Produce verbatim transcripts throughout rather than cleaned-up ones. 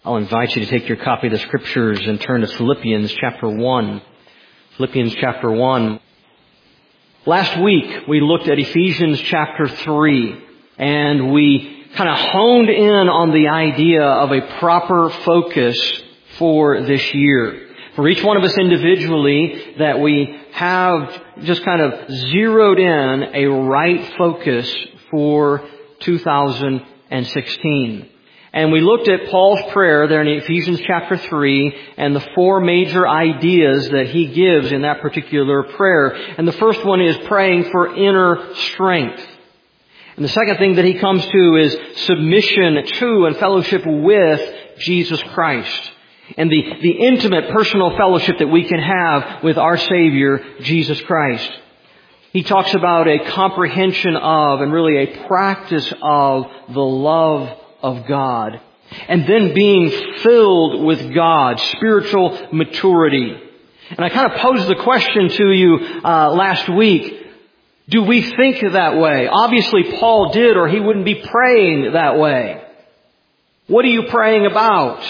I'll invite you to take your copy of the Scriptures and turn to Philippians chapter one. Philippians chapter one. Last week we looked at Ephesians chapter three, and we kind of honed in on the idea of a proper focus for this year. For each one of us individually, that we have just kind of zeroed in a right focus for two thousand sixteen. And we looked at Paul's prayer there in Ephesians chapter three and the four major ideas that he gives in that particular prayer. And the first one is praying for inner strength. And the second thing that he comes to is submission to and fellowship with Jesus Christ. And the, the intimate personal fellowship that we can have with our Savior, Jesus Christ. He talks about a comprehension of and really a practice of the love of God. And then being filled with God, spiritual maturity. And I kind of posed the question to you uh, last week. Do we think that way? Obviously Paul did, or he wouldn't be praying that way. What are you praying about?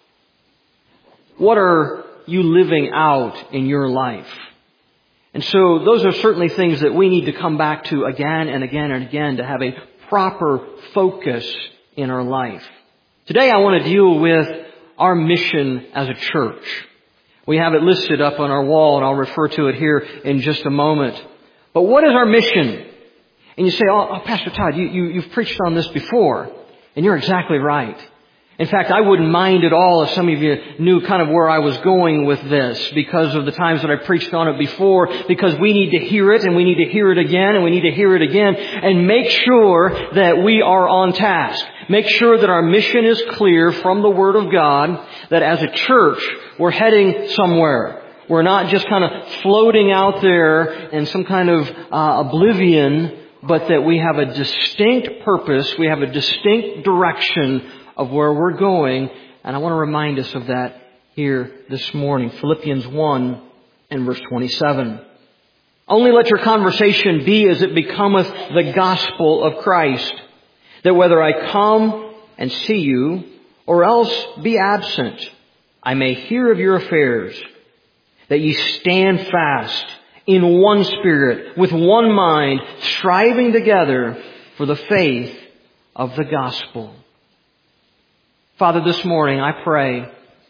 What are you living out in your life? And so those are certainly things that we need to come back to again and again and again to have a proper focus in our life. Today I want to deal with our mission as a church. We have it listed up on our wall, and I'll refer to it here in just a moment. But what is our mission? And you say, oh, oh Pastor Todd, you, you, you've preached on this before. And you're exactly right. In fact, I wouldn't mind at all if some of you knew kind of where I was going with this because of the times that I preached on it before, because we need to hear it and we need to hear it again and we need to hear it again and make sure that we are on task. Make sure that our mission is clear from the Word of God, that as a church we're heading somewhere. We're not just kind of floating out there in some kind of uh, oblivion, but that we have a distinct purpose, we have a distinct direction of where we're going, and I want to remind us of that here this morning. Philippians one and verse twenty-seven. Only let your conversation be as it becometh the gospel of Christ, that whether I come and see you, or else be absent, I may hear of your affairs, that ye stand fast in one spirit, with one mind, striving together for the faith of the gospel. Father, this morning I pray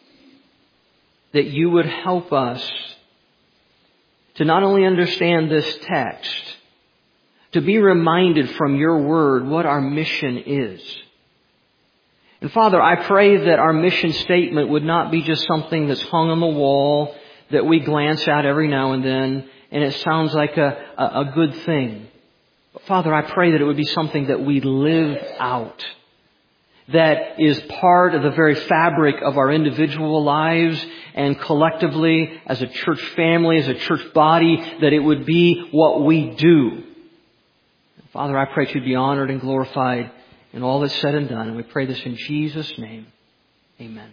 that you would help us to not only understand this text, to be reminded from your word what our mission is. And Father, I pray that our mission statement would not be just something that's hung on the wall that we glance at every now and then, and it sounds like a, a, a good thing. But Father, I pray that it would be something that we live out, that is part of the very fabric of our individual lives and collectively as a church family, as a church body, that it would be what we do. Father, I pray that you'd be honored and glorified in all that's said and done. And we pray this in Jesus' name. Amen.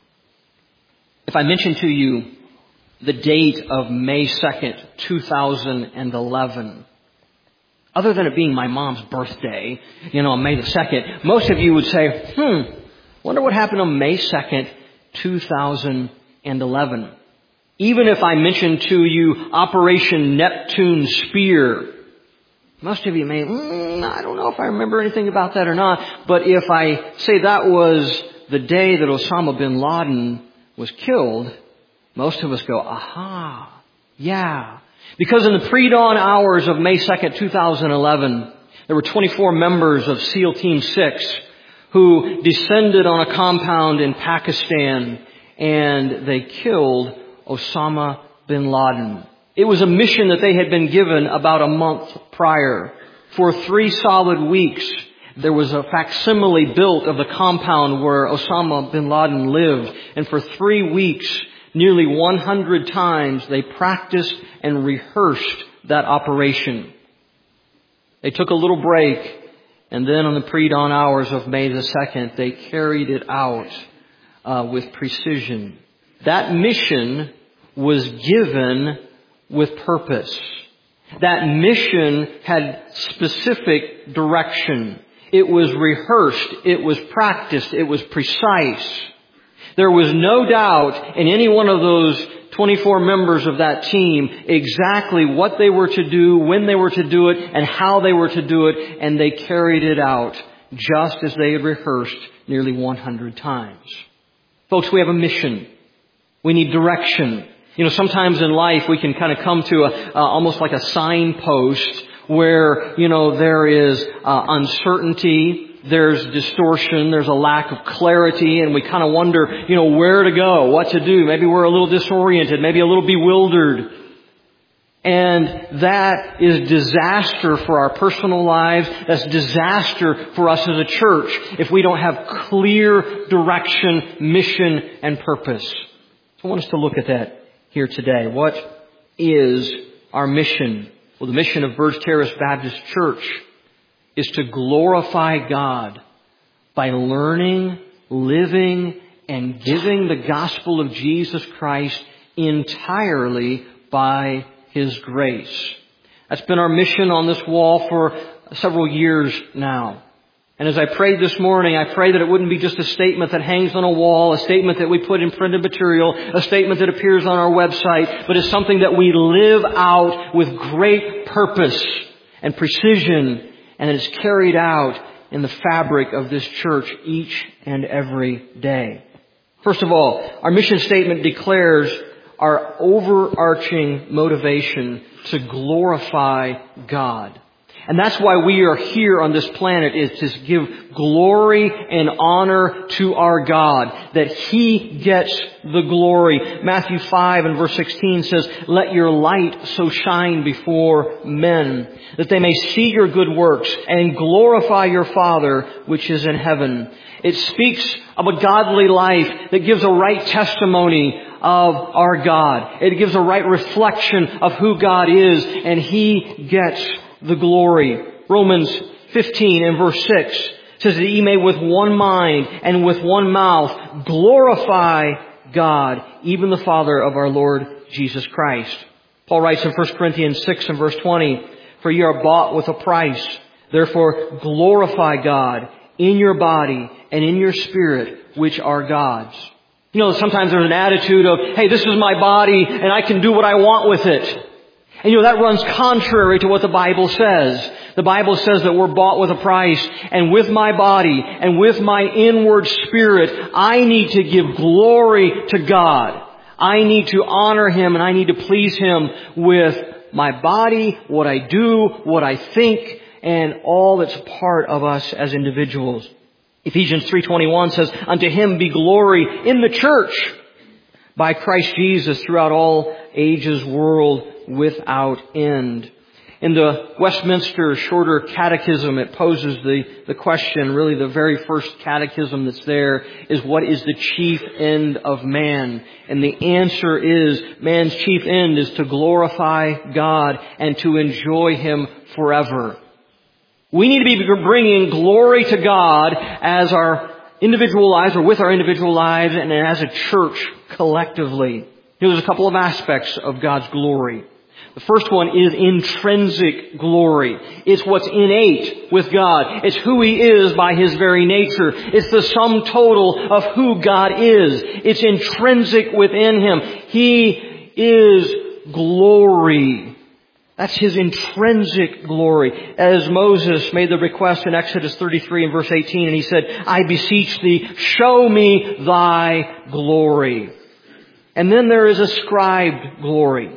If I mention to you the date of May second, two thousand eleven, other than it being my mom's birthday, you know, on May the second, most of you would say, hmm, wonder what happened on May second, two thousand eleven. Even if I mention to you Operation Neptune Spear, most of you may, mm, I don't know if I remember anything about that or not. But if I say that was the day that Osama bin Laden was killed, most of us go, aha, yeah. Because in the pre-dawn hours of May second, two thousand eleven, there were twenty-four members of SEAL Team six who descended on a compound in Pakistan, and they killed Osama bin Laden. It was a mission that they had been given about a month prior. For three solid weeks, there was a facsimile built of the compound where Osama bin Laden lived. And for three weeks, nearly one hundred times, they practiced and rehearsed that operation. They took a little break, and then on the pre-dawn hours of May the second, they carried it out uh, with precision. That mission was given with purpose. That mission had specific direction. It was rehearsed. It was practiced. It was precise. There was no doubt in any one of those twenty-four members of that team exactly what they were to do, when they were to do it, and how they were to do it, and they carried it out just as they had rehearsed nearly one hundred times. Folks, we have a mission. We need direction. You know, sometimes in life we can kind of come to a, uh, almost like a signpost where, you know, there is uh, uncertainty, there's distortion, there's a lack of clarity, and we kind of wonder, you know, where to go, what to do. Maybe we're a little disoriented, maybe a little bewildered. And that is disaster for our personal lives. That's disaster for us as a church if we don't have clear direction, mission, and purpose. So I want us to look at that here today. What is our mission? Well, the mission of Burge Terrace Baptist Church is to glorify God by learning, living, and giving the gospel of Jesus Christ entirely by His grace. That's been our mission on this wall for several years now. And as I prayed this morning, I pray that it wouldn't be just a statement that hangs on a wall, a statement that we put in printed material, a statement that appears on our website, but it's something that we live out with great purpose and precision, and it's carried out in the fabric of this church each and every day. First of all, our mission statement declares our overarching motivation to glorify God. And that's why we are here on this planet, is to give glory and honor to our God, that He gets the glory. Matthew five and verse sixteen says, "Let your light so shine before men, that they may see your good works and glorify your Father which is in heaven." It speaks of a godly life that gives a right testimony of our God. It gives a right reflection of who God is, and He gets the glory. Romans fifteen and verse six says that ye may with one mind and with one mouth glorify God, even the Father of our Lord Jesus Christ. Paul writes in First Corinthians six and verse twenty, "For ye are bought with a price. Therefore glorify God in your body and in your spirit, which are God's." You know, sometimes there's an attitude of, hey, this is my body and I can do what I want with it. And you know, that runs contrary to what the Bible says. The Bible says that we're bought with a price, and with my body and with my inward spirit, I need to give glory to God. I need to honor Him, and I need to please Him with my body, what I do, what I think, and all that's part of us as individuals. Ephesians three twenty-one says, "Unto Him be glory in the church by Christ Jesus throughout all ages, world without end." In the Westminster Shorter Catechism, it poses the, the question, really the very first catechism that's there, is what is the chief end of man? And the answer is, man's chief end is to glorify God and to enjoy Him forever. We need to be bringing glory to God as our individual lives, or with our individual lives, and as a church collectively. You know, there's a couple of aspects of God's glory. The first one is intrinsic glory. It's what's innate with God. It's who He is by His very nature. It's the sum total of who God is. It's intrinsic within Him. He is glory. That's His intrinsic glory. As Moses made the request in Exodus thirty-three and verse eighteen, and he said, "I beseech thee, show me thy glory." And then there is ascribed glory.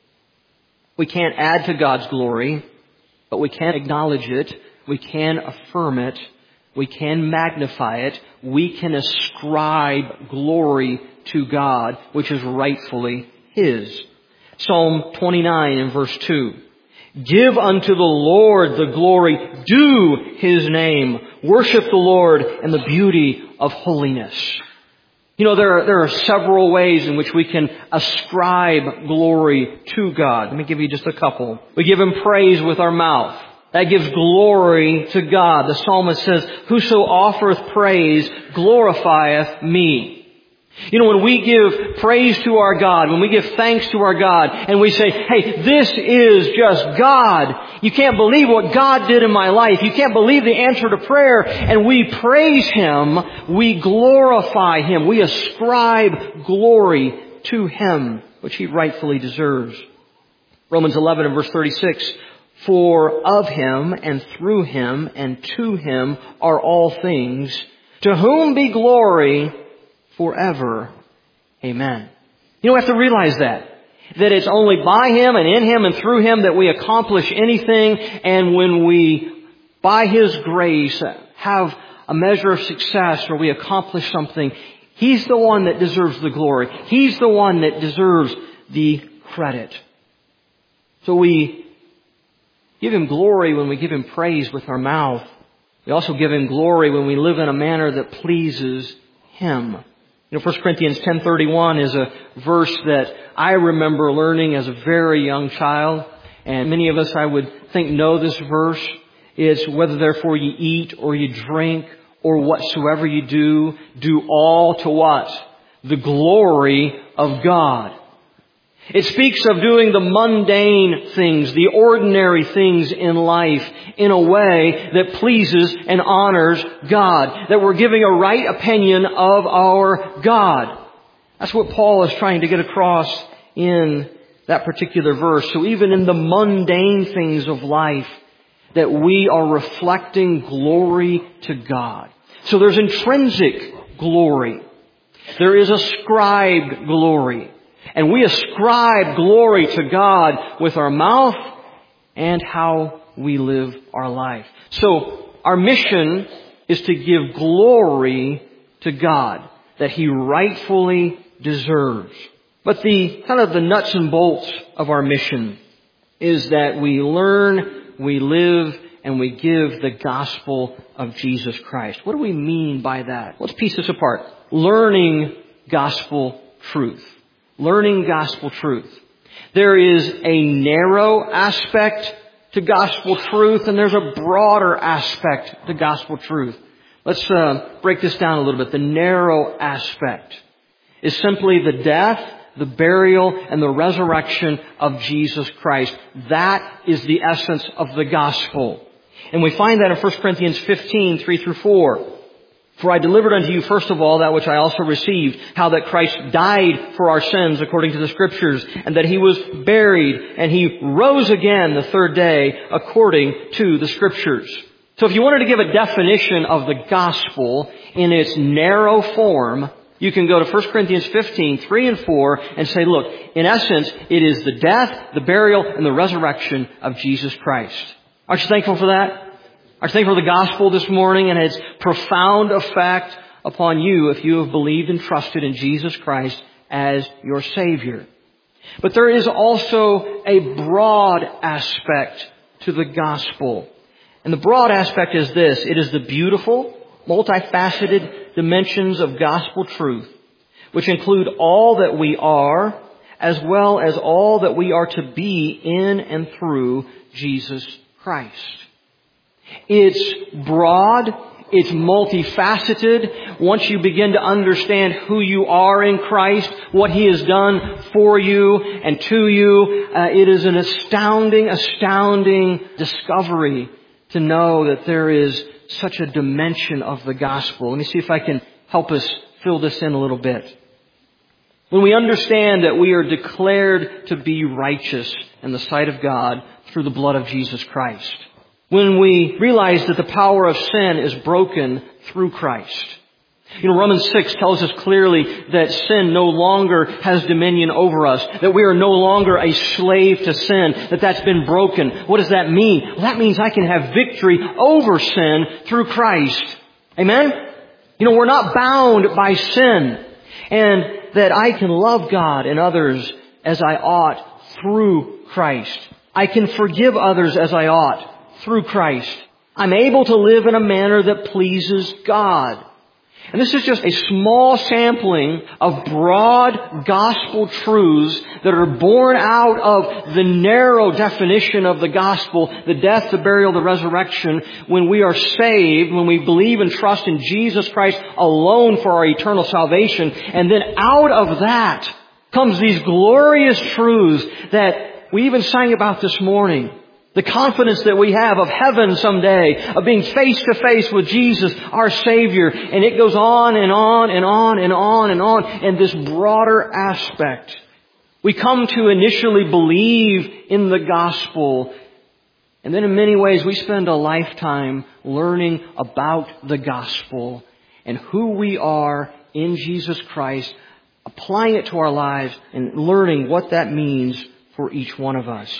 We can't add to God's glory, but we can acknowledge it. We can affirm it. We can magnify it. We can ascribe glory to God, which is rightfully His. Psalm twenty-nine and verse two. "Give unto the Lord the glory due His name. Worship the Lord in the beauty of holiness." You know, there are, there are several ways in which we can ascribe glory to God. Let me give you just a couple. We give Him praise with our mouth. That gives glory to God. The psalmist says, "Whoso offereth praise glorifieth me." You know, when we give praise to our God, when we give thanks to our God, and we say, hey, this is just God. You can't believe what God did in my life. You can't believe the answer to prayer. And we praise Him. We glorify Him. We ascribe glory to Him, which He rightfully deserves. Romans eleven and verse thirty-six, for of Him and through Him and to Him are all things, to whom be glory forever. Amen. You know, we have to realize that. That it's only by Him and in Him and through Him that we accomplish anything. And when we, by His grace, have a measure of success or we accomplish something, He's the one that deserves the glory. He's the one that deserves the credit. So we give Him glory when we give Him praise with our mouth. We also give Him glory when we live in a manner that pleases Him. You know, First Corinthians ten thirty-one is a verse that I remember learning as a very young child. And many of us, I would think, know this verse. It's whether therefore you eat or you drink or whatsoever you do, do all to what? The glory of God. It speaks of doing the mundane things, the ordinary things in life in a way that pleases and honors God. That we're giving a right opinion of our God. That's what Paul is trying to get across in that particular verse. So even in the mundane things of life, that we are reflecting glory to God. So there's intrinsic glory. There is ascribed glory. And we ascribe glory to God with our mouth and how we live our life. So our mission is to give glory to God that He rightfully deserves. But the kind of the nuts and bolts of our mission is that we learn, we live, and we give the gospel of Jesus Christ. What do we mean by that? Let's piece this apart. Learning gospel truth. Learning gospel truth. There is a narrow aspect to gospel truth, and there's a broader aspect to gospel truth. Let's uh, break this down a little bit. The narrow aspect is simply the death, the burial, and the resurrection of Jesus Christ. That is the essence of the gospel. And we find that in First Corinthians fifteen, three through four. For I delivered unto you first of all that which I also received, how that Christ died for our sins according to the Scriptures, and that He was buried, and He rose again the third day according to the Scriptures. So if you wanted to give a definition of the gospel in its narrow form, you can go to First Corinthians fifteen, three and four and say, look, in essence, it is the death, the burial, and the resurrection of Jesus Christ. Aren't you thankful for that? Aren't you thankful for the gospel this morning and its profound effect upon you if you have believed and trusted in Jesus Christ as your Savior? But there is also a broad aspect to the gospel. And the broad aspect is this. It is the beautiful, multifaceted dimensions of gospel truth, which include all that we are, as well as all that we are to be in and through Jesus Christ. It's broad. It's multifaceted. Once you begin to understand who you are in Christ, what He has done for you and to you, uh, it is an astounding, astounding discovery to know that there is such a dimension of the gospel. Let me see if I can help us fill this in a little bit. When we understand that we are declared to be righteous in the sight of God through the blood of Jesus Christ. When we realize that the power of sin is broken through Christ. You know, Romans six tells us clearly that sin no longer has dominion over us. That we are no longer a slave to sin. That that's been broken. What does that mean? Well, that means I can have victory over sin through Christ. Amen? You know, we're not bound by sin. And that I can love God and others as I ought through Christ. I can forgive others as I ought through Christ. I'm able to live in a manner that pleases God. And this is just a small sampling of broad gospel truths that are born out of the narrow definition of the gospel, the death, the burial, the resurrection. When we are saved, when we believe and trust in Jesus Christ alone for our eternal salvation, and then out of that comes these glorious truths that we even sang about this morning. The confidence that we have of heaven someday, of being face to face with Jesus, our Savior. And it goes on and on and on and on and on. And this broader aspect. We come to initially believe in the gospel. And then in many ways we spend a lifetime learning about the gospel and who we are in Jesus Christ, applying it to our lives and learning what that means for each one of us.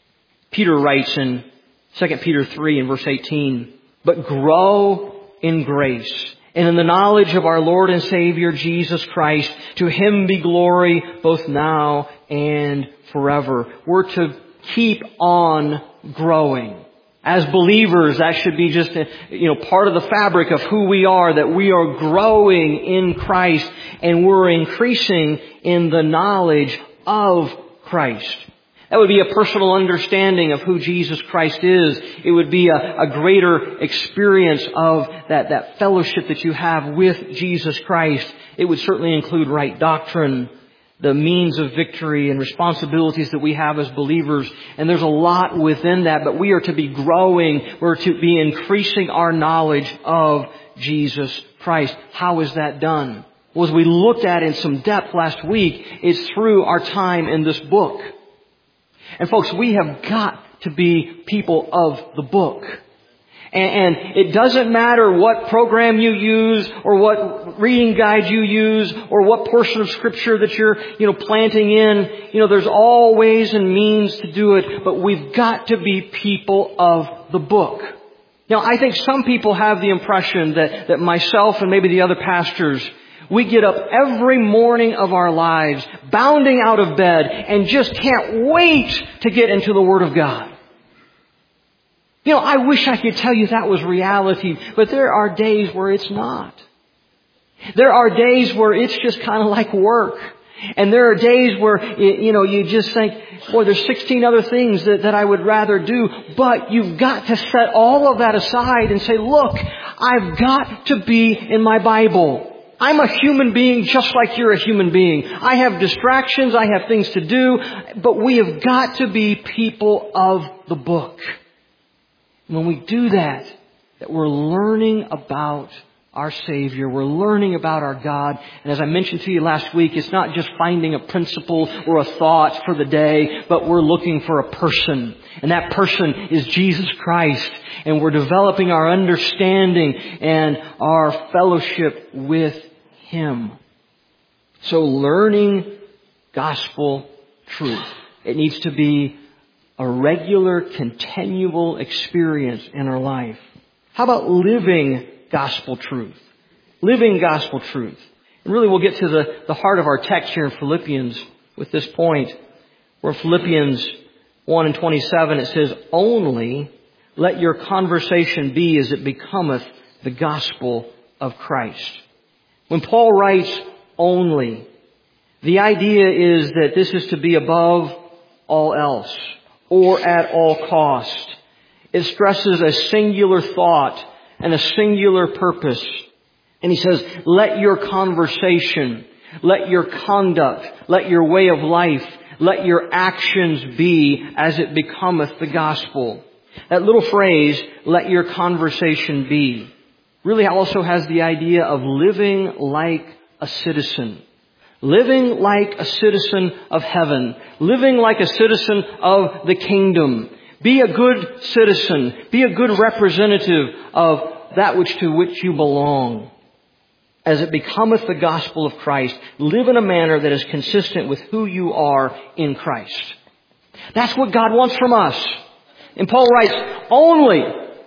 Peter writes in Second Peter three and verse eighteen, "But grow in grace and in the knowledge of our Lord and Savior Jesus Christ. To Him be glory both now and forever." We're to keep on growing. As believers, that should be just, you know, part of the fabric of who we are, that we are growing in Christ and we're increasing in the knowledge of Christ. That would be a personal understanding of who Jesus Christ is. It would be a, a greater experience of that, that fellowship that you have with Jesus Christ. It would certainly include right doctrine, the means of victory and responsibilities that we have as believers. And there's a lot within that, but we are to be growing. We're to be increasing our knowledge of Jesus Christ. How is that done? Well, as we looked at in some depth last week, it's through our time in this book. And folks, we have got to be people of the book. And, and it doesn't matter what program you use or what reading guide you use or what portion of Scripture that you're, you know, planting in. You know, there's all ways and means to do it, but we've got to be people of the book. Now, I think some people have the impression that, that myself and maybe the other pastors, we get up every morning of our lives, bounding out of bed, and just can't wait to get into the Word of God. You know, I wish I could tell you that was reality, but there are days where it's not. There are days where it's just kind of like work. And there are days where, you know, you just think, boy, there's sixteen other things that, that I would rather do. But you've got to set all of that aside and say, look, I've got to be in my Bible. I'm a human being just like you're a human being. I have distractions. I have things to do. But we have got to be people of the book. When we do that, that we're learning about our Savior. We're learning about our God. And as I mentioned to you last week, it's not just finding a principle or a thought for the day, but we're looking for a person. And that person is Jesus Christ. And we're developing our understanding and our fellowship with Him. So learning gospel truth. It needs to be a regular, continual experience in our life. How about living gospel truth? Living gospel truth. And really we'll get to the, the heart of our text here in Philippians with this point. Where Philippians one and twenty-seven it says, "Only let your conversation be as it becometh the gospel of Christ." When Paul writes only, the idea is that this is to be above all else or at all cost. It stresses a singular thought and a singular purpose. And he says, let your conversation, let your conduct, let your way of life, let your actions be as it becometh the gospel. That little phrase, let your conversation be, really also has the idea of living like a citizen. Living like a citizen of heaven. Living like a citizen of the kingdom. Be a good citizen. Be a good representative of that which to which you belong. As it becometh the gospel of Christ, live in a manner that is consistent with who you are in Christ. That's what God wants from us. And Paul writes, only,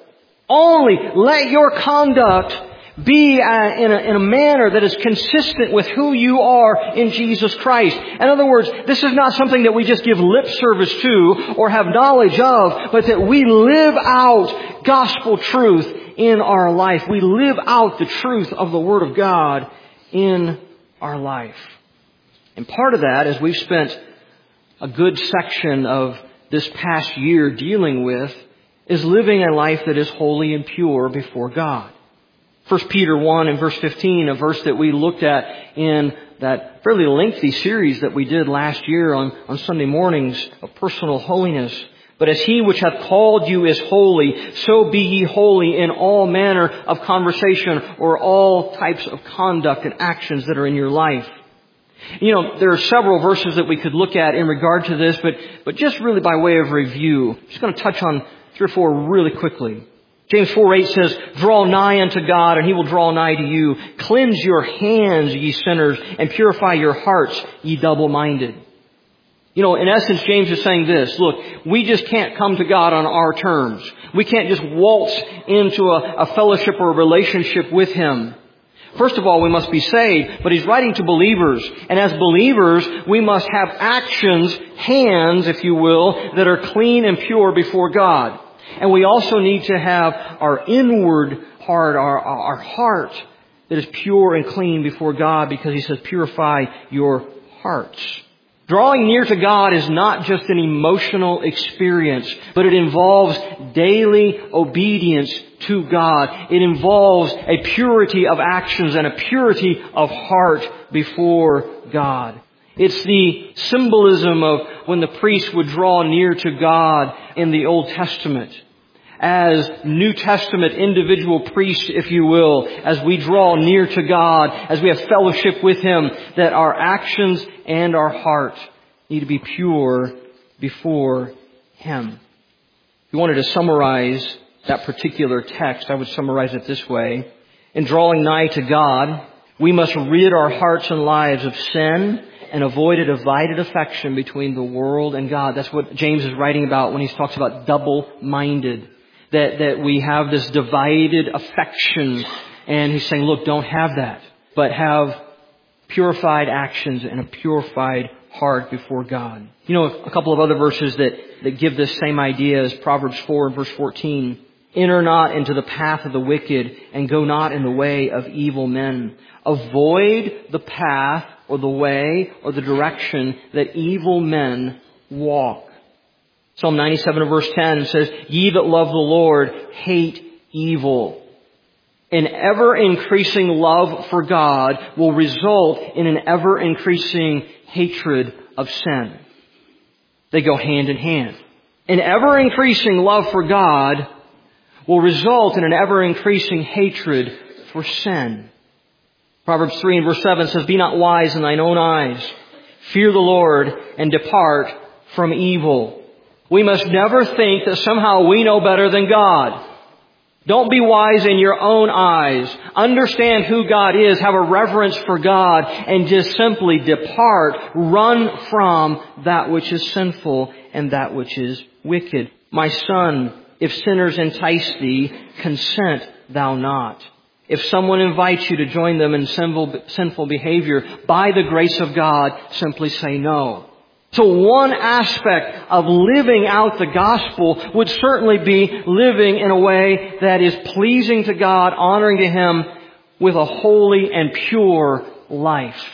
only let your conduct be uh, in, a, in a manner that is consistent with who you are in Jesus Christ. In other words, this is not something that we just give lip service to or have knowledge of, but that we live out gospel truth in our life. We live out the truth of the Word of God in our life. And part of that, as we've spent a good section of this past year dealing with, is living a life that is holy and pure before God. First Peter one and verse fifteen, a verse that we looked at in that fairly lengthy series that we did last year on, on Sunday mornings of personal holiness. But as He which hath called you is holy, so be ye holy in all manner of conversation, or all types of conduct and actions that are in your life. You know, there are several verses that we could look at in regard to this, but, but just really by way of review, I'm just going to touch on three or four really quickly. James four eight says, draw nigh unto God, and He will draw nigh to you. Cleanse your hands, ye sinners, and purify your hearts, ye double-minded. You know, in essence, James is saying this. Look, we just can't come to God on our terms. We can't just waltz into a, a fellowship or a relationship with Him. First of all, we must be saved, but he's writing to believers. And as believers, we must have actions, hands, if you will, that are clean and pure before God. And we also need to have our inward heart, our, our heart that is pure and clean before God, because He says, purify your hearts. Drawing near to God is not just an emotional experience, but it involves daily obedience to God. It involves a purity of actions and a purity of heart before God. It's the symbolism of when the priest would draw near to God in the Old Testament. As New Testament individual priests, if you will, as we draw near to God, as we have fellowship with Him, that our actions and our heart need to be pure before Him. If you wanted to summarize that particular text, I would summarize it this way. In drawing nigh to God, we must rid our hearts and lives of sin and avoid a divided affection between the world and God. That's what James is writing about when he talks about double-minded. That, that we have this divided affection. And he's saying, look, don't have that. But have purified actions and a purified heart before God. You know, a couple of other verses that, that give this same idea is Proverbs four and verse fourteen. Enter not into the path of the wicked, and go not in the way of evil men. Avoid the path or the way or the direction that evil men walk. Psalm ninety-seven and verse ten says, ye that love the Lord hate evil. An ever-increasing love for God will result in an ever-increasing hatred of sin. They go hand in hand. An ever-increasing love for God will result in an ever-increasing hatred for sin. Proverbs three and verse seven says, be not wise in thine own eyes. Fear the Lord and depart from evil. We must never think that somehow we know better than God. Don't be wise in your own eyes. Understand who God is. Have a reverence for God. And just simply depart. Run from that which is sinful and that which is wicked. My son, if sinners entice thee, consent thou not. If someone invites you to join them in sinful, sinful behavior, by the grace of God, simply say no. So one aspect of living out the gospel would certainly be living in a way that is pleasing to God, honoring to Him, with a holy and pure life.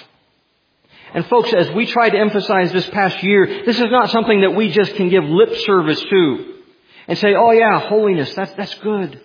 And folks, as we try to emphasize this past year, this is not something that we just can give lip service to and say, oh yeah, holiness, that's, that's good.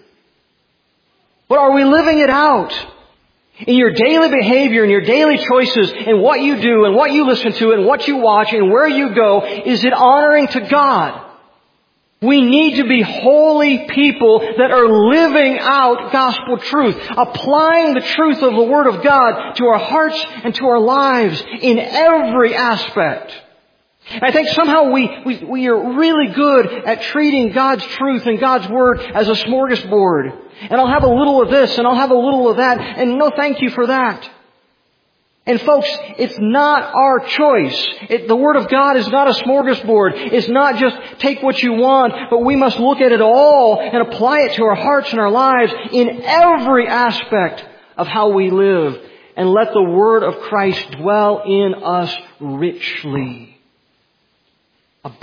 But are we living it out? In your daily behavior, in your daily choices, in what you do, and what you listen to, and what you watch, and where you go, is it honoring to God? We need to be holy people that are living out gospel truth, applying the truth of the Word of God to our hearts and to our lives in every aspect. And I think somehow we, we, we are really good at treating God's truth and God's Word as a smorgasbord. And I'll have a little of this and I'll have a little of that, and no thank you for that. And folks, it's not our choice. It, the Word of God is not a smorgasbord. It's not just take what you want, but we must look at it all and apply it to our hearts and our lives in every aspect of how we live. And let the Word of Christ dwell in us richly,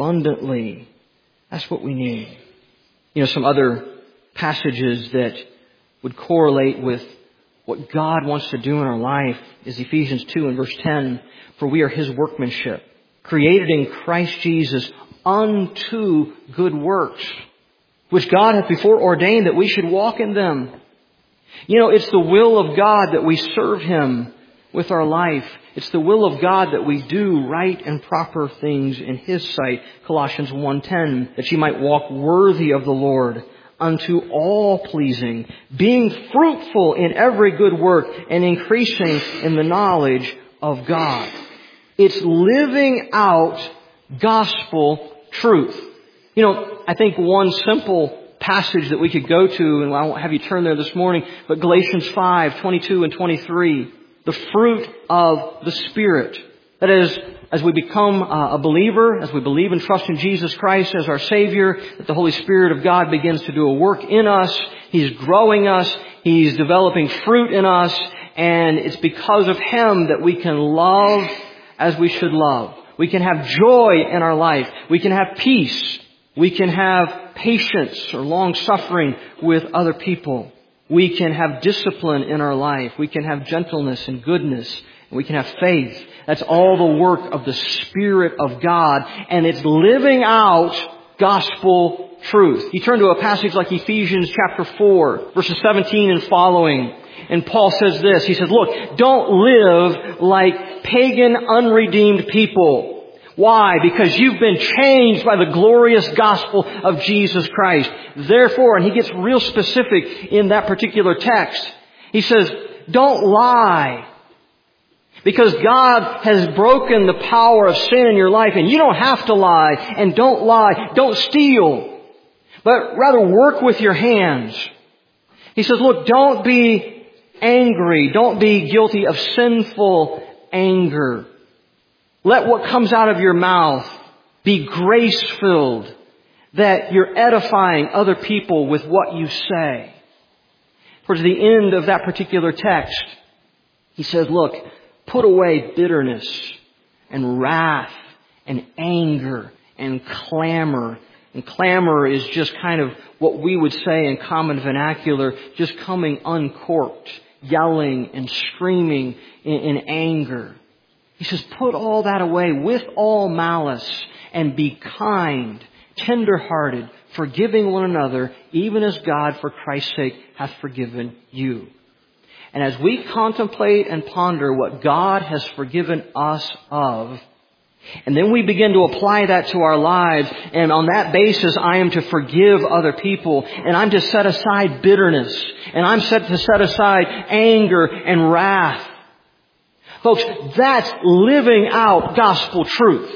abundantly. That's what we need. You know, some other passages that would correlate with what God wants to do in our life is Ephesians two and verse ten. For we are His workmanship, created in Christ Jesus unto good works, which God hath before ordained that we should walk in them. You know, it's the will of God that we serve Him with our life. It's the will of God that we do right and proper things in His sight. Colossians one ten, that ye might walk worthy of the Lord, unto all pleasing, being fruitful in every good work and increasing in the knowledge of God. It's living out gospel truth. You know, I think one simple passage that we could go to, and I won't have you turn there this morning, but Galatians five twenty-two and twenty-three, the fruit of the Spirit. That is, as we become a believer, as we believe and trust in Jesus Christ as our Savior, that the Holy Spirit of God begins to do a work in us. He's growing us. He's developing fruit in us. And it's because of Him that we can love as we should love. We can have joy in our life. We can have peace. We can have patience or long suffering with other people. We can have discipline in our life. We can have gentleness and goodness. We can have faith. That's all the work of the Spirit of God. And it's living out gospel truth. You turn to a passage like Ephesians chapter four, verses seventeen and following. And Paul says this. He says, look, don't live like pagan, unredeemed people. Why? Because you've been changed by the glorious gospel of Jesus Christ. Therefore, and he gets real specific in that particular text. He says, don't lie. Because God has broken the power of sin in your life, and you don't have to lie. And don't lie. Don't steal. But rather work with your hands. He says, look, don't be angry. Don't be guilty of sinful anger. Let what comes out of your mouth be grace-filled, that you're edifying other people with what you say. Towards the end of that particular text, he says, look, put away bitterness and wrath and anger and clamor. And clamor is just kind of what we would say in common vernacular, just coming uncorked, yelling and screaming in, in anger. He says, put all that away with all malice and be kind, tender-hearted, forgiving one another, even as God for Christ's sake hath forgiven you. And as we contemplate and ponder what God has forgiven us of, and then we begin to apply that to our lives, and on that basis I am to forgive other people, and I'm to set aside bitterness, and I'm set to set aside anger and wrath. Folks, that's living out gospel truth.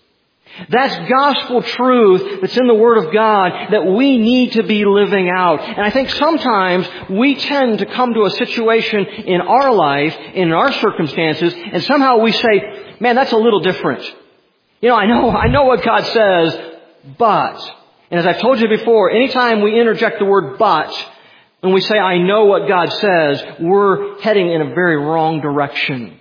That's gospel truth that's in the Word of God that we need to be living out. And I think sometimes we tend to come to a situation in our life, in our circumstances, and somehow we say, man, that's a little different. You know, I know, I know what God says, but, and as I've told you before, anytime we interject the word but, when we say, I know what God says, we're heading in a very wrong direction.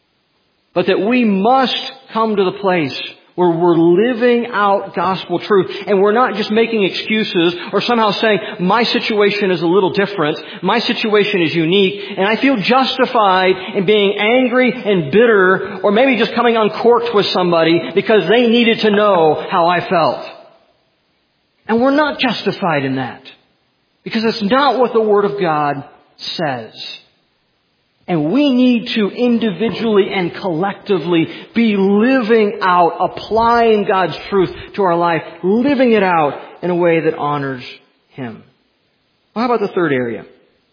But that we must come to the place where we're living out gospel truth. And we're not just making excuses or somehow saying, my situation is a little different. My situation is unique. And I feel justified in being angry and bitter, or maybe just coming uncorked with somebody because they needed to know how I felt. And we're not justified in that. Because it's not what the Word of God says. And we need to individually and collectively be living out, applying God's truth to our life, living it out in a way that honors Him. Well, how about the third area?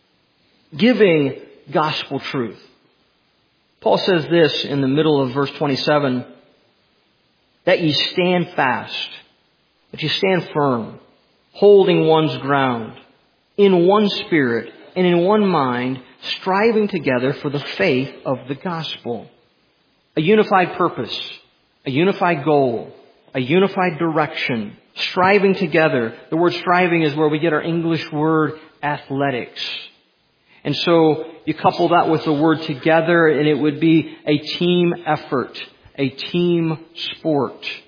Giving gospel truth. Paul says this in the middle of verse twenty-seven, that ye stand fast, that ye stand firm, holding one's ground, in one spirit and in one mind, striving together for the faith of the gospel. A unified purpose, a unified goal, a unified direction, striving together. The word striving is where we get our English word athletics. And so you couple that with the word together, and it would be a team effort, a team sport.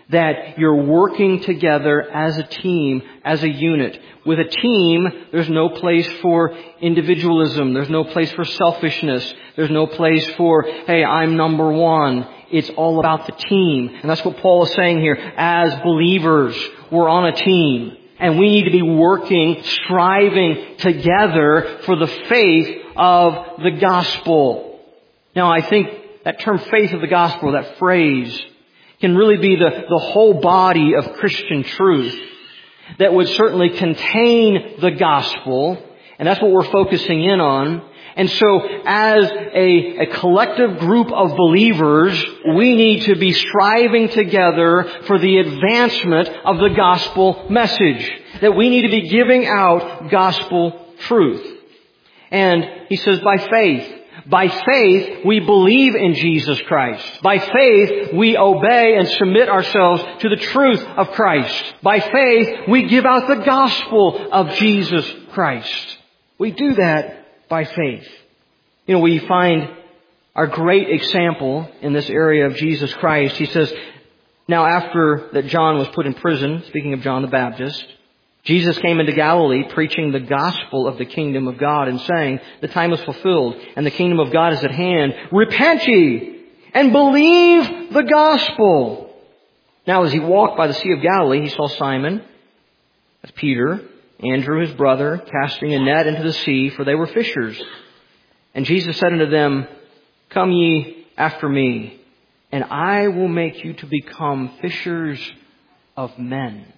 that you're working together as a team, as a unit. With a team, there's no place for individualism. There's no place for selfishness. There's no place for, hey, I'm number one. It's all about the team. And that's what Paul is saying here. As believers, we're on a team. And we need to be working, striving together for the faith of the gospel. Now, I think that term faith of the gospel, that phrase, can really be the, the whole body of Christian truth that would certainly contain the gospel. And that's what we're focusing in on. And so as a, a collective group of believers, we need to be striving together for the advancement of the gospel message. That we need to be giving out gospel truth. And he says by faith. By faith, we believe in Jesus Christ. By faith, we obey and submit ourselves to the truth of Christ. By faith, we give out the gospel of Jesus Christ. We do that by faith. You know, we find our great example in this area of Jesus Christ. He says, now after that John was put in prison, speaking of John the Baptist, Jesus came into Galilee preaching the gospel of the kingdom of God and saying, the time is fulfilled and the kingdom of God is at hand. Repent ye and believe the gospel. Now as he walked by the Sea of Galilee, he saw Simon, that's Peter, Andrew his brother, casting a net into the sea, for they were fishers. And Jesus said unto them, come ye after me, and I will make you to become fishers of men.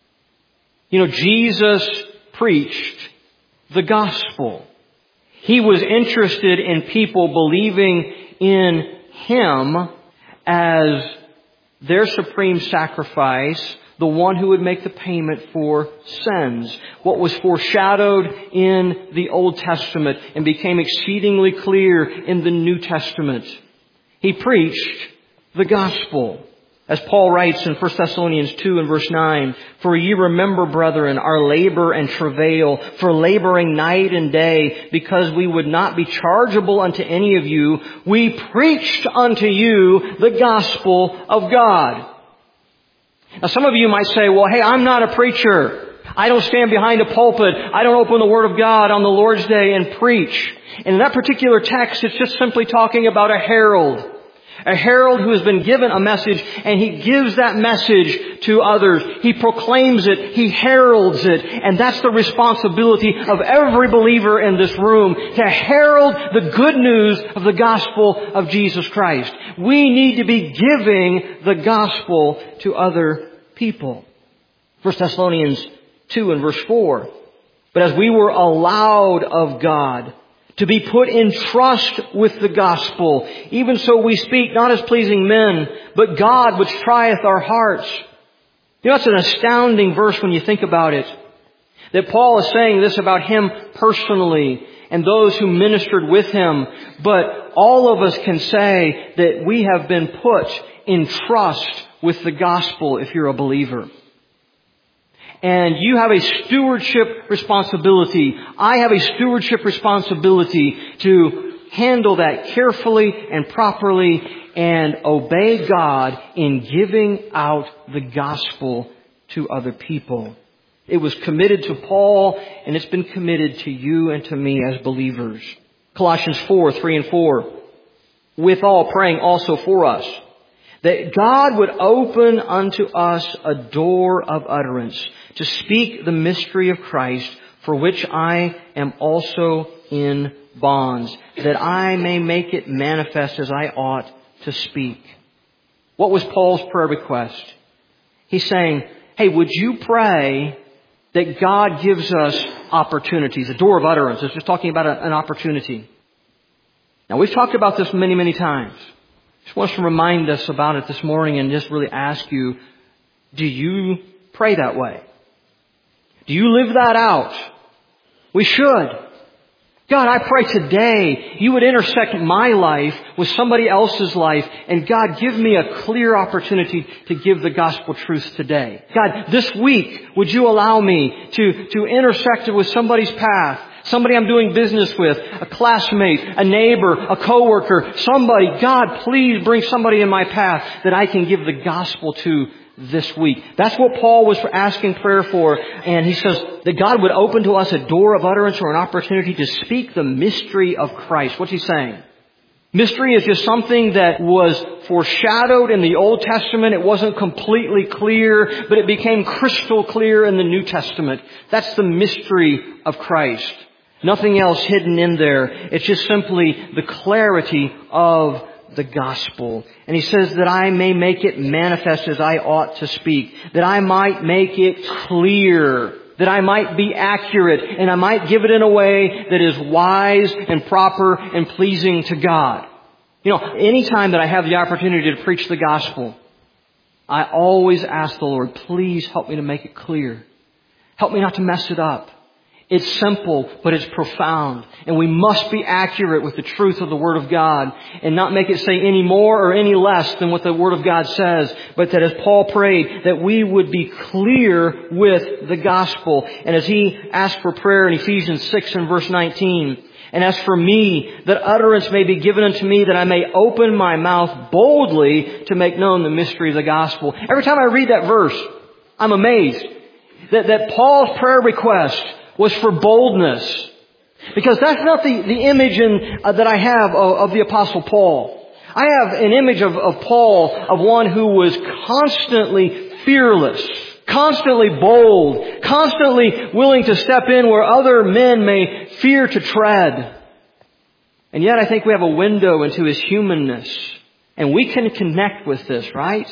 You know, Jesus preached the gospel. He was interested in people believing in Him as their supreme sacrifice, the one who would make the payment for sins. What was foreshadowed in the Old Testament and became exceedingly clear in the New Testament. He preached the gospel. As Paul writes in First Thessalonians two and verse nine, for ye remember, brethren, our labor and travail, for laboring night and day, because we would not be chargeable unto any of you, we preached unto you the gospel of God. Now some of you might say, well, hey, I'm not a preacher. I don't stand behind a pulpit. I don't open the Word of God on the Lord's Day and preach. And in that particular text, it's just simply talking about a herald. A herald who has been given a message, and he gives that message to others. He proclaims it. He heralds it. And that's the responsibility of every believer in this room, to herald the good news of the gospel of Jesus Christ. We need to be giving the gospel to other people. First Thessalonians two and verse four. But as we were allowed of God to be put in trust with the gospel, even so we speak not as pleasing men, but God which trieth our hearts. You know, it's an astounding verse when you think about it. That Paul is saying this about him personally and those who ministered with him. But all of us can say that we have been put in trust with the gospel if you're a believer. And you have a stewardship responsibility. I have a stewardship responsibility to handle that carefully and properly and obey God in giving out the gospel to other people. It was committed to Paul, and it's been committed to you and to me as believers. Colossians four, three and four. Withal praying also for us, that God would open unto us a door of utterance to speak the mystery of Christ, for which I am also in bonds, that I may make it manifest as I ought to speak. What was Paul's prayer request? He's saying, hey, would you pray that God gives us opportunities, a door of utterance. It's just talking about a, an opportunity. Now, we've talked about this many, many times. I just want to remind us about it this morning and just really ask you, do you pray that way? Do you live that out? We should. God, I pray today you would intersect my life with somebody else's life, and God, give me a clear opportunity to give the gospel truth today. God, this week, would you allow me to, to intersect it with somebody's path, somebody I'm doing business with, a classmate, a neighbor, a coworker, somebody. God, please bring somebody in my path that I can give the gospel to this week. That's what Paul was asking prayer for. And he says that God would open to us a door of utterance or an opportunity to speak the mystery of Christ. What's he saying? Mystery is just something that was foreshadowed in the Old Testament. It wasn't completely clear, but it became crystal clear in the New Testament. That's the mystery of Christ. Nothing else hidden in there. It's just simply the clarity of the gospel. And he says that I may make it manifest as I ought to speak. That I might make it clear. That I might be accurate, and I might give it in a way that is wise and proper and pleasing to God. You know, anytime that I have the opportunity to preach the gospel, I always ask the Lord, please help me to make it clear. Help me not to mess it up. It's simple, but it's profound. And we must be accurate with the truth of the Word of God and not make it say any more or any less than what the Word of God says. But that as Paul prayed, that we would be clear with the gospel. And as he asked for prayer in Ephesians six and verse nineteen, and as for me, that utterance may be given unto me, that I may open my mouth boldly to make known the mystery of the gospel. Every time I read that verse, I'm amazed that, that Paul's prayer request was for boldness. Because that's not the, the image in, uh, that I have of, of the Apostle Paul. I have an image of, of Paul, of one who was constantly fearless, constantly bold, constantly willing to step in where other men may fear to tread. And yet I think we have a window into his humanness. And we can connect with this, right?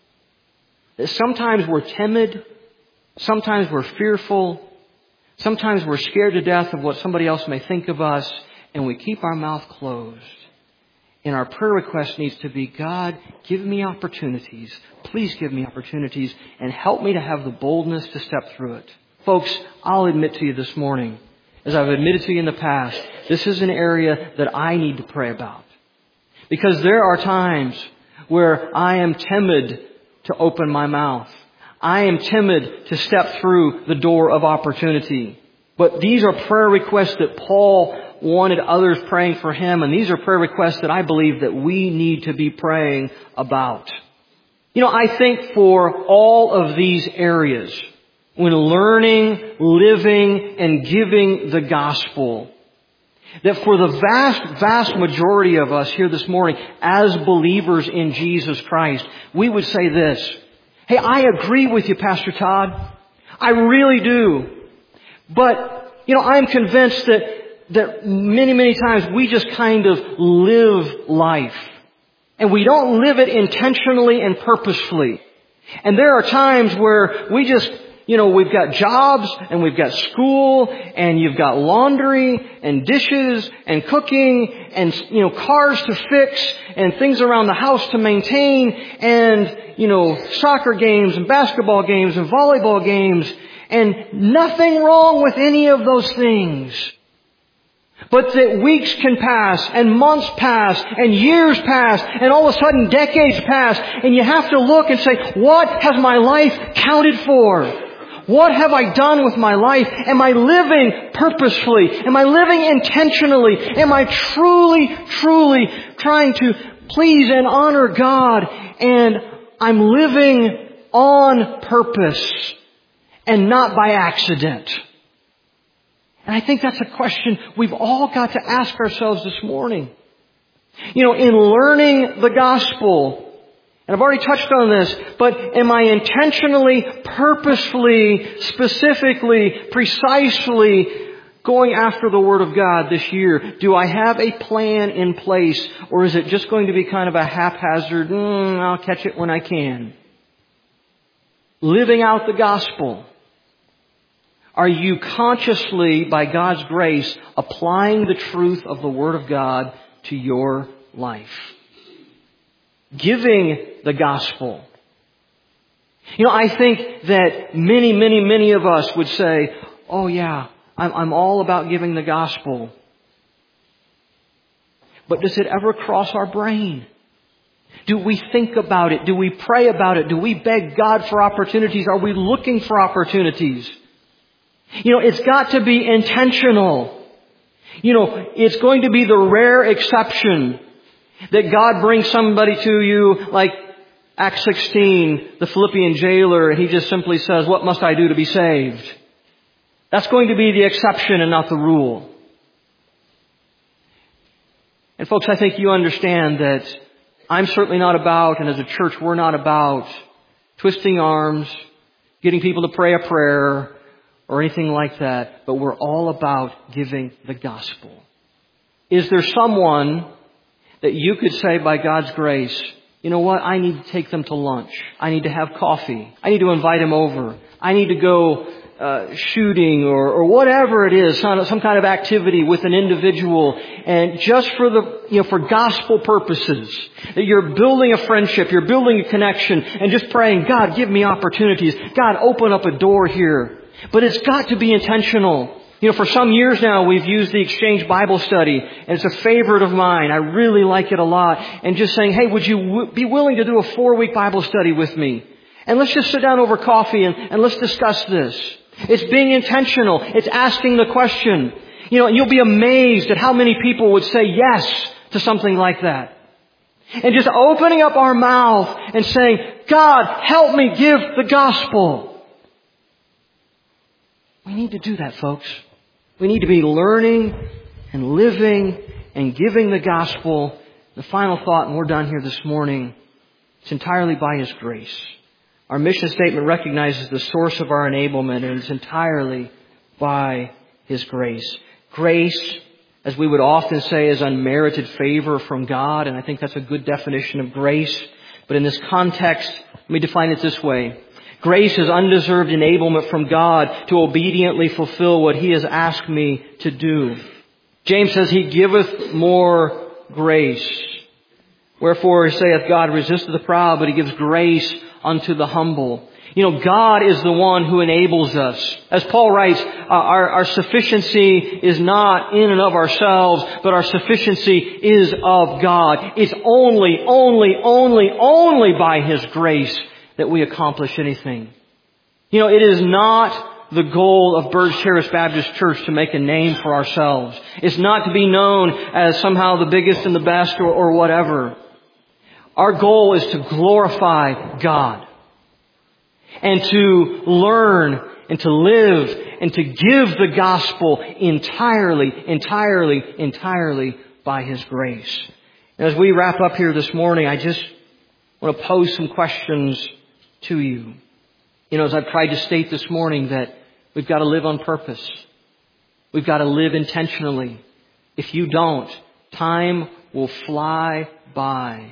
That sometimes we're timid. Sometimes we're fearful. Sometimes we're scared to death of what somebody else may think of us, and we keep our mouth closed. And our prayer request needs to be, God, give me opportunities. Please give me opportunities and help me to have the boldness to step through it. Folks, I'll admit to you this morning, as I've admitted to you in the past, this is an area that I need to pray about. Because there are times where I am timid to open my mouth. I am timid to step through the door of opportunity. But these are prayer requests that Paul wanted others praying for him. And these are prayer requests that I believe that we need to be praying about. You know, I think for all of these areas, when learning, living, and giving the gospel, that for the vast, vast majority of us here this morning, as believers in Jesus Christ, we would say this. Hey, I agree with you, Pastor Todd. I really do. But, you know, I'm convinced that, that many, many times we just kind of live life. And we don't live it intentionally and purposefully. And there are times where we just, you know, we've got jobs and we've got school and you've got laundry and dishes and cooking and, you know, cars to fix and things around the house to maintain and, you know, soccer games and basketball games and volleyball games, and nothing wrong with any of those things. But that weeks can pass and months pass and years pass and all of a sudden decades pass, and you have to look and say, what has my life counted for? What have I done with my life? Am I living purposefully? Am I living intentionally? Am I truly, truly trying to please and honor God? And I'm living on purpose and not by accident. And I think that's a question we've all got to ask ourselves this morning. You know, in learning the gospel, and I've already touched on this, but am I intentionally, purposefully, specifically, precisely going after the Word of God this year? Do I have a plan in place, or is it just going to be kind of a haphazard, mm, I'll catch it when I can? Living out the gospel. Are you consciously, by God's grace, applying the truth of the Word of God to your life? Giving the gospel. You know, I think that many, many, many of us would say, oh yeah, I'm, I'm all about giving the gospel. But does it ever cross our brain? Do we think about it? Do we pray about it? Do we beg God for opportunities? Are we looking for opportunities? You know, it's got to be intentional. You know, it's going to be the rare exception that God brings somebody to you like Acts sixteen, the Philippian jailer, he just simply says, what must I do to be saved? That's going to be the exception and not the rule. And folks, I think you understand that I'm certainly not about, and as a church, we're not about twisting arms, getting people to pray a prayer, or anything like that, but we're all about giving the gospel. Is there someone that you could say by God's grace, you know what, I need to take them to lunch. I need to have coffee. I need to invite them over. I need to go uh, shooting or, or whatever it is, some, some kind of activity with an individual, and just for the, you know, for gospel purposes, that you're building a friendship, you're building a connection, and just praying, God, give me opportunities. God, open up a door here. But it's got to be intentional. You know, for some years now, we've used the Exchange Bible Study, and it's a favorite of mine. I really like it a lot. And just saying, hey, would you w- be willing to do a four-week Bible study with me? And let's just sit down over coffee and, and let's discuss this. It's being intentional. It's asking the question. You know, and you'll be amazed at how many people would say yes to something like that. And just opening up our mouth and saying, God, help me give the gospel. We need to do that, folks. We need to be learning and living and giving the gospel. The final thought, and we're done here this morning, it's entirely by His grace. Our mission statement recognizes the source of our enablement, and it's entirely by His grace. Grace, as we would often say, is unmerited favor from God, and I think that's a good definition of grace. But in this context, let me define it this way. Grace is undeserved enablement from God to obediently fulfill what He has asked me to do. James says, He giveth more grace. Wherefore He saith, God resisteth the proud, but He gives grace unto the humble. You know, God is the one who enables us. As Paul writes, uh, our, our sufficiency is not in and of ourselves, but our sufficiency is of God. It's only, only, only, only by His grace that we accomplish anything. You know, it is not the goal of Burge Terrace Baptist Church to make a name for ourselves. It's not to be known as somehow the biggest and the best or, or whatever. Our goal is to glorify God and to learn and to live and to give the gospel entirely, entirely, entirely by His grace. And as we wrap up here this morning, I just want to pose some questions to you. You know, as I've tried to state this morning, that we've got to live on purpose. We've got to live intentionally. If you don't, time will fly by.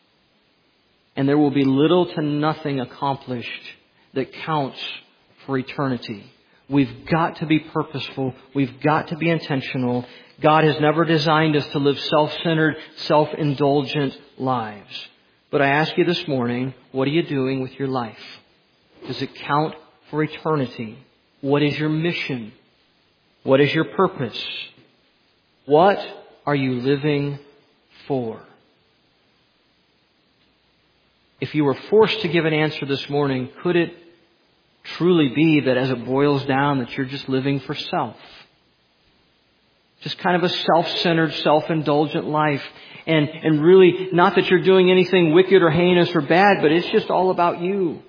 And there will be little to nothing accomplished that counts for eternity. We've got to be purposeful. We've got to be intentional. God has never designed us to live self-centered, self-indulgent lives. But I ask you this morning, what are you doing with your life? Does it count for eternity? What is your mission? What is your purpose? What are you living for? If you were forced to give an answer this morning, could it truly be that as it boils down that you're just living for self? Just kind of a self-centered, self-indulgent life. And, and really, not that you're doing anything wicked or heinous or bad, but it's just all about you.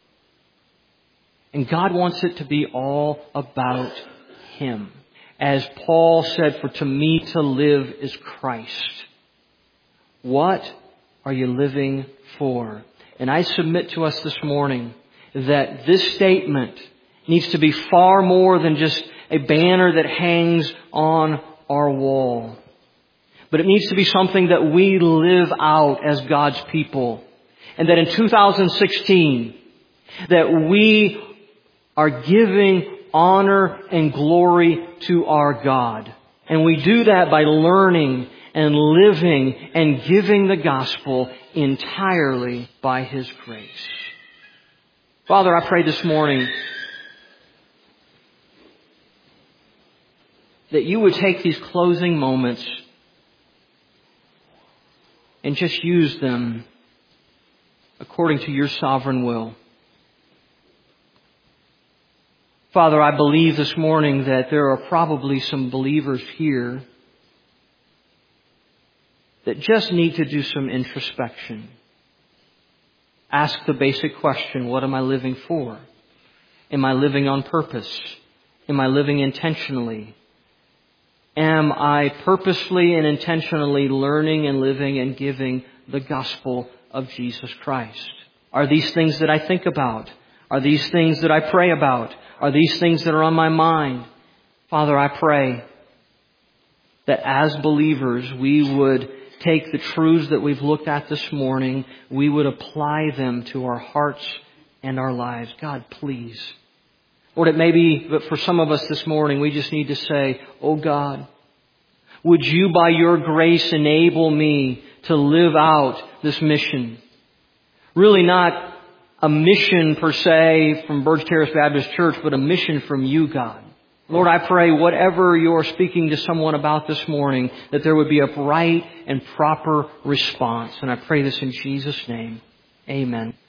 And God wants it to be all about Him. As Paul said, for to me to live is Christ. What are you living for? And I submit to us this morning that this statement needs to be far more than just a banner that hangs on our wall. But it needs to be something that we live out as God's people. And that in two thousand sixteen, that we are giving honor and glory to our God. And we do that by learning and living and giving the gospel entirely by His grace. Father, I pray this morning that You would take these closing moments and just use them according to Your sovereign will. Father, I believe this morning that there are probably some believers here that just need to do some introspection. ask the basic question, what am I living for? Am I living on purpose? Am I living intentionally? Am I purposely and intentionally learning and living and giving the gospel of Jesus Christ? Are these things that I think about? Are these things that I pray about? Are these things that are on my mind? Father, I pray that as believers we would take the truths that we've looked at this morning, we would apply them to our hearts and our lives. God, please. Lord, it may be that for some of us this morning we just need to say, oh God, would you by your grace enable me to live out this mission? Really not a mission per se from Birch Terrace Baptist Church, but a mission from you, God. Lord, I pray whatever you're speaking to someone about this morning, that there would be a right and proper response. And I pray this in Jesus' name. Amen.